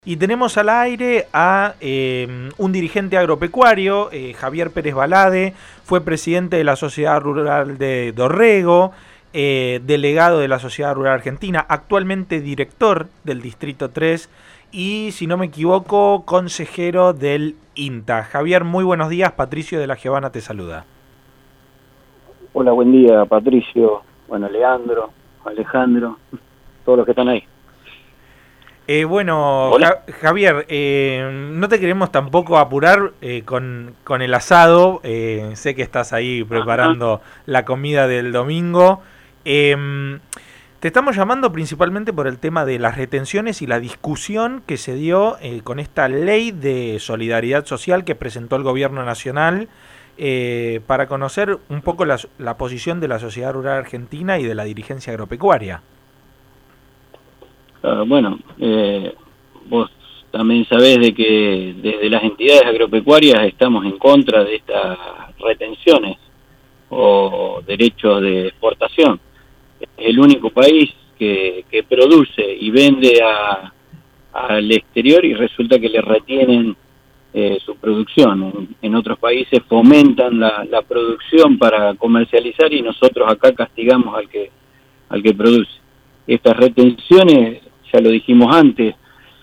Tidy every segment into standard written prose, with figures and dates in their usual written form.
Y tenemos al aire a un dirigente agropecuario, Javier Pérez Balade, fue presidente de la Sociedad Rural de Dorrego, delegado de la Sociedad Rural Argentina, actualmente director del Distrito 3 y, si no me equivoco, consejero del INTA. Javier, muy buenos días, Patricio de la Giovana te saluda. Hola, buen día, Patricio, bueno, Leandro, Alejandro, todos los que están ahí. Javier, no te queremos tampoco apurar con el asado. Sé que estás ahí preparando la comida del domingo. Te estamos llamando principalmente por el tema de las retenciones y la discusión que se dio con esta ley de solidaridad social que presentó el gobierno nacional, para conocer un poco la posición de la Sociedad Rural Argentina y de la dirigencia agropecuaria. Vos también sabés de que desde las entidades agropecuarias estamos en contra de estas retenciones o derechos de exportación. Es el único país que produce y vende al exterior y resulta que le retienen su producción. En otros países fomentan la producción para comercializar y nosotros acá castigamos al que produce. Estas retenciones, ya lo dijimos antes,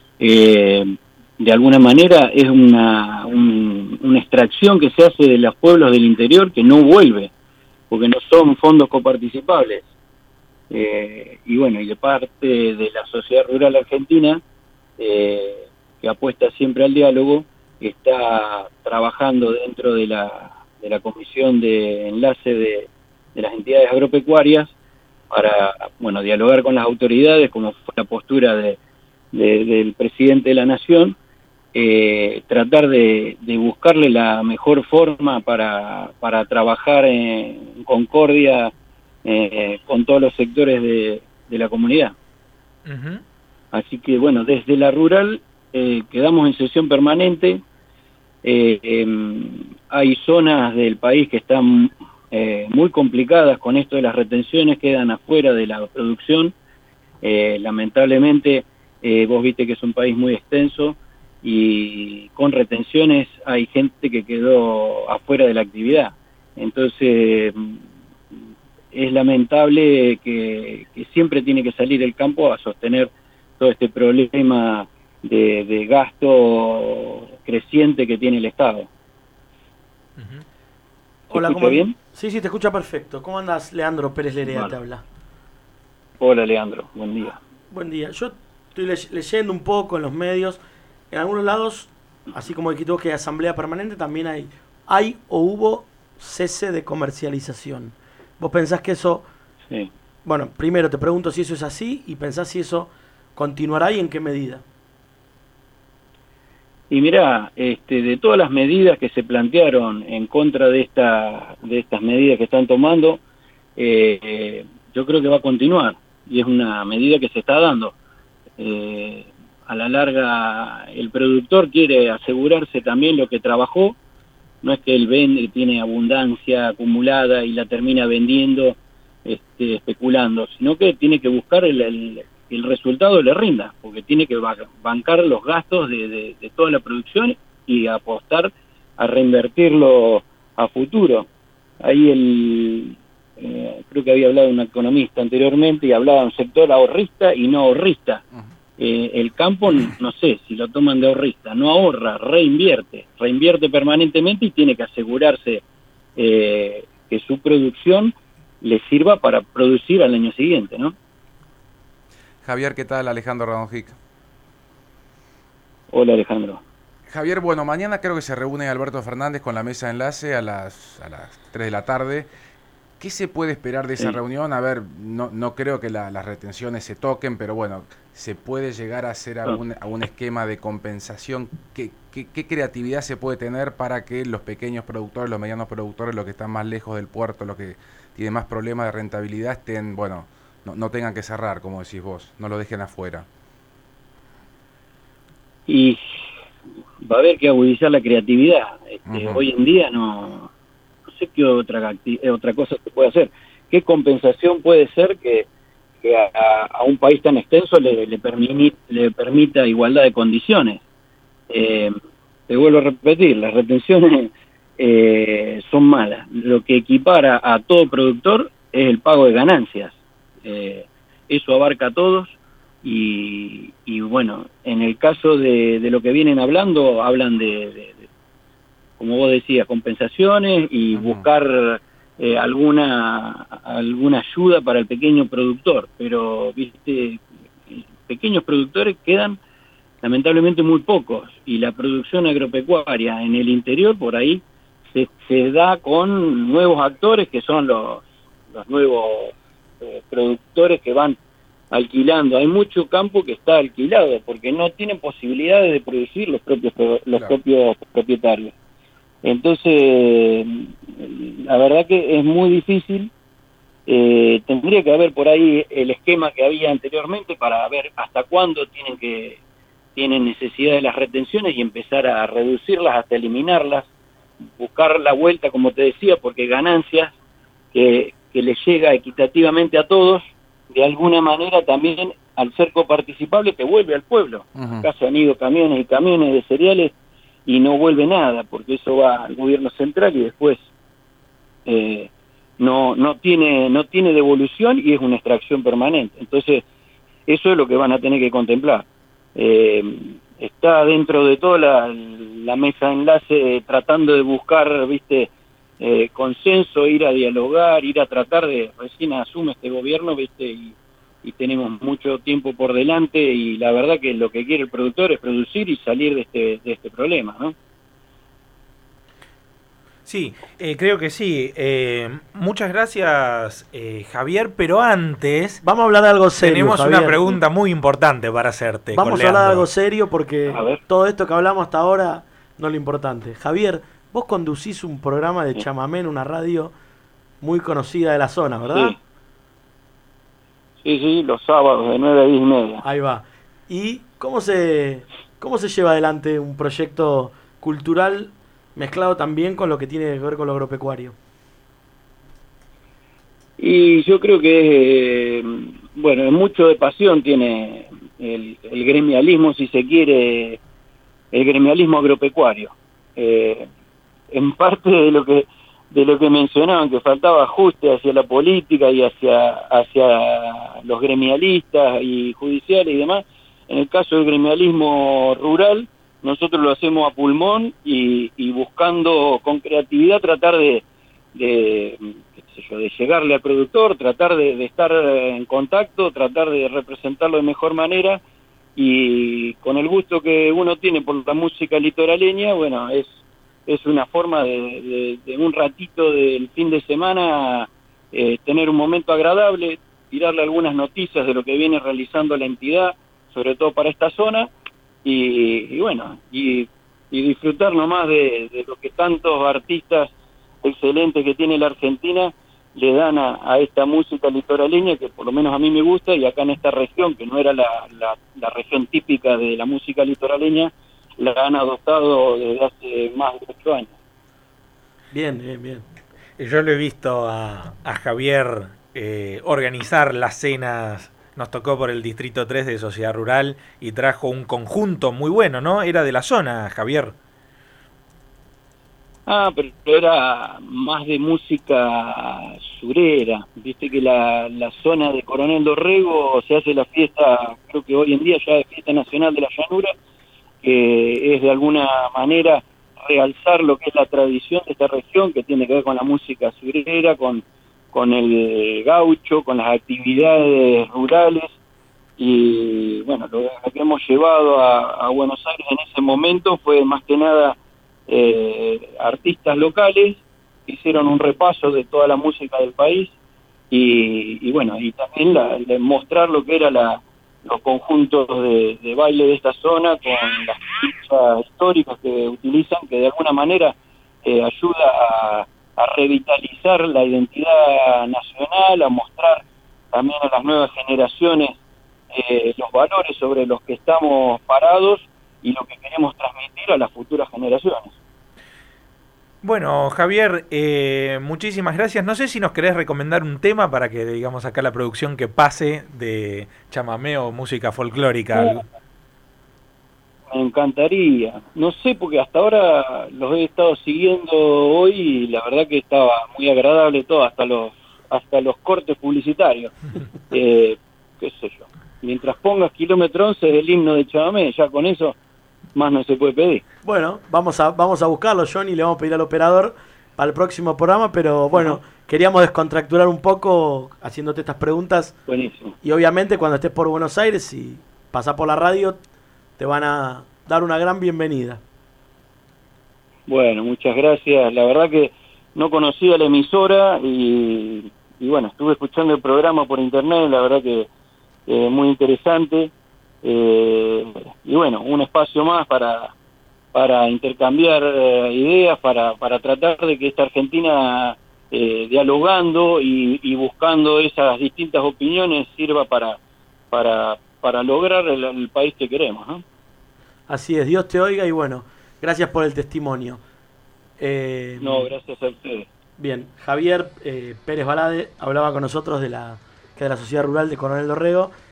de alguna manera es una extracción que se hace de los pueblos del interior que no vuelve, porque no son fondos coparticipables. Y de parte de la Sociedad Rural Argentina, que apuesta siempre al diálogo, está trabajando dentro de la comisión de enlace de las entidades agropecuarias para dialogar con las autoridades, como fue la postura del presidente de la Nación, tratar de buscarle la mejor forma para trabajar en concordia con todos los sectores de la comunidad. Uh-huh. Así que desde la rural quedamos en sesión permanente. Hay zonas del país que están muy complicadas con esto de las retenciones, quedan afuera de la producción. Lamentablemente, vos viste que es un país muy extenso y con retenciones hay gente que quedó afuera de la actividad. Entonces, es lamentable que siempre tiene que salir el campo a sostener todo este problema de gasto creciente que tiene el Estado. Uh-huh. Hola, ¿cómo bien? Sí, te escucha perfecto. ¿Cómo andás? Leandro Pérez Lerea te habla. Hola, Leandro, buen día. Buen día. Yo estoy leyendo un poco en los medios. En algunos lados, así como dijiste vos que hay asamblea permanente, también hay o hubo cese de comercialización. ¿Vos pensás que eso... Sí. Bueno, primero te pregunto si eso es así y pensás si eso continuará y en qué medida. Y mirá, de todas las medidas que se plantearon en contra de estas medidas que están tomando, yo creo que va a continuar, y es una medida que se está dando. A la larga, el productor quiere asegurarse también lo que trabajó, no es que él vende, tiene abundancia acumulada y la termina vendiendo, especulando, sino que tiene que buscar el resultado le rinda, porque tiene que bancar los gastos de toda la producción y apostar a reinvertirlo a futuro. Ahí creo que había hablado un economista anteriormente y hablaba de un sector ahorrista y no ahorrista. El campo, no sé si lo toman de ahorrista, no ahorra, reinvierte permanentemente y tiene que asegurarse que su producción le sirva para producir al año siguiente, ¿no? Javier, ¿qué tal? Alejandro Radonjic. Hola, Alejandro. Javier, mañana creo que se reúne Alberto Fernández con la mesa de enlace a las 3 de la tarde. ¿Qué se puede esperar de esa reunión? A ver, no creo que las retenciones se toquen, pero ¿se puede llegar a hacer algún esquema de compensación? ¿Qué creatividad se puede tener para que los pequeños productores, los medianos productores, los que están más lejos del puerto, los que tienen más problemas de rentabilidad, estén, no tengan que cerrar, como decís vos, no lo dejen afuera? Y va a haber que agudizar la creatividad. Uh-huh. Hoy en día no sé qué otra cosa se puede hacer. ¿Qué compensación puede ser que a un país tan extenso le permita igualdad de condiciones. Te vuelvo a repetir, las retenciones son malas. Lo que equipara a todo productor es el pago de ganancias. Eso abarca a todos y bueno, en el caso de lo que vienen hablando, hablan de como vos decías, compensaciones y buscar alguna ayuda para el pequeño productor, pero viste, pequeños productores quedan lamentablemente muy pocos, y la producción agropecuaria en el interior por ahí se da con nuevos actores que son los nuevos productores que van alquilando. Hay mucho campo que está alquilado porque no tienen posibilidades de producir los propios propietarios. Entonces, la verdad que es muy difícil. Tendría que haber por ahí el esquema que había anteriormente para ver hasta cuándo tienen necesidad de las retenciones y empezar a reducirlas hasta eliminarlas, buscar la vuelta, como te decía, porque ganancias que les llega equitativamente a todos, de alguna manera también al ser coparticipable te vuelve al pueblo. Acá se han ido camiones y camiones de cereales y no vuelve nada, porque eso va al gobierno central y después no tiene devolución y es una extracción permanente. Entonces, eso es lo que van a tener que contemplar. Está dentro de toda la mesa de enlace tratando de buscar, viste, consenso, ir a dialogar, ir a tratar de, recién asume este gobierno, viste, y tenemos mucho tiempo por delante, y la verdad que lo que quiere el productor es producir y salir de este problema, ¿no? Sí, creo que sí. Muchas gracias, Javier, pero antes... Vamos a hablar de algo serio, tenemos Javier. una pregunta muy importante para hacerte. Vamos a hablar de algo serio porque A ver. todo esto que hablamos hasta ahora no es lo importante. Javier, vos conducís un programa de chamamé en una radio muy conocida de la zona, ¿verdad? Sí, los sábados de 9 a 10 y media. Ahí va. ¿Y cómo se lleva adelante un proyecto cultural mezclado también con lo que tiene que ver con lo agropecuario? Y yo creo que, bueno, mucho de pasión tiene el gremialismo, si se quiere, el gremialismo agropecuario. En parte de lo que mencionaban, que faltaba ajuste hacia la política y hacia los gremialistas y judiciales y demás. En el caso del gremialismo rural, nosotros lo hacemos a pulmón y buscando con creatividad tratar de llegarle al productor, tratar de estar en contacto, tratar de representarlo de mejor manera, y con el gusto que uno tiene por la música litoraleña, bueno, es una forma de un ratito del fin de semana tener un momento agradable, tirarle algunas noticias de lo que viene realizando la entidad, sobre todo para esta zona, y bueno, y disfrutar nomás de lo que tantos artistas excelentes que tiene la Argentina le dan a esta música litoraleña, que por lo menos a mí me gusta, y acá en esta región, que no era la región típica de la música litoraleña, la han adoptado desde hace más de 8 años. Bien. Yo lo he visto a Javier organizar las cenas. Nos tocó por el Distrito 3 de Sociedad Rural y trajo un conjunto muy bueno, ¿no? Era de la zona, Javier. Pero era más de música surera. Viste que la zona de Coronel Dorrego se hace la fiesta, creo que hoy en día ya es fiesta nacional de la llanura, que es de alguna manera realzar lo que es la tradición de esta región, que tiene que ver con la música surera, con el gaucho, con las actividades rurales, y bueno, lo que hemos llevado a Buenos Aires en ese momento fue más que nada artistas locales que hicieron un repaso de toda la música del país, y bueno, y también mostrar lo que era los conjuntos de baile de esta zona con las fichas históricas que utilizan, que de alguna manera ayuda a revitalizar la identidad nacional, a mostrar también a las nuevas generaciones los valores sobre los que estamos parados y lo que queremos transmitir a las futuras generaciones. Bueno, Javier, muchísimas gracias. No sé si nos querés recomendar un tema para que digamos acá la producción que pase de chamamé o música folclórica. Me encantaría. No sé, porque hasta ahora los he estado siguiendo hoy y la verdad que estaba muy agradable todo, hasta los cortes publicitarios. Qué sé yo. Mientras pongas Kilómetro 11 del himno de chamamé, ya con eso más no se puede pedir. Bueno, vamos a buscarlo, Johnny, le vamos a pedir al operador para el próximo programa, pero bueno, queríamos descontracturar un poco haciéndote estas preguntas. Buenísimo. Y obviamente cuando estés por Buenos Aires y pasás por la radio, te van a dar una gran bienvenida. Bueno, muchas gracias. La verdad que no conocía la emisora y bueno, estuve escuchando el programa por internet, la verdad que muy interesante. Y bueno, un espacio más para intercambiar ideas, para tratar de que esta Argentina, dialogando y buscando esas distintas opiniones, sirva para lograr el país que queremos, ¿no? Así es, Dios te oiga y bueno, gracias por el testimonio. No, gracias a ustedes. Bien, Javier Pérez Balade hablaba con nosotros de la Sociedad Rural de Coronel Dorrego.